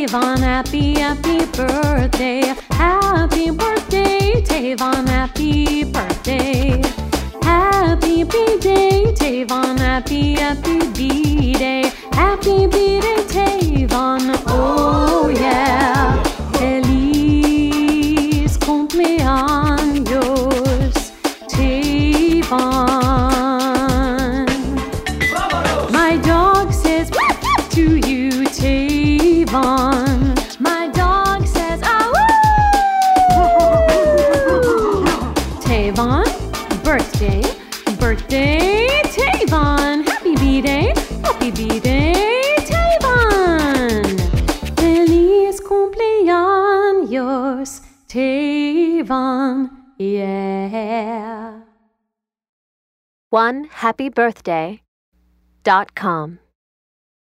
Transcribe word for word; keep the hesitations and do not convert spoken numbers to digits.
Tavon, happy, happy birthday. Happy birthday, Tavon, happy birthday. Happy B-Day, Tavon, happy, happy B-Day. Happy B-Day, Tavon, oh yeah. Feliz cumpleaños, Tavon. My dog says to you, Tavon. My dog says, ah, woo! Tavon, birthday, birthday, Tavon. Happy B-Day, happy B-Day, Tavon. Feliz cumpleaños, Tavon, yeah. one happy birthday dot com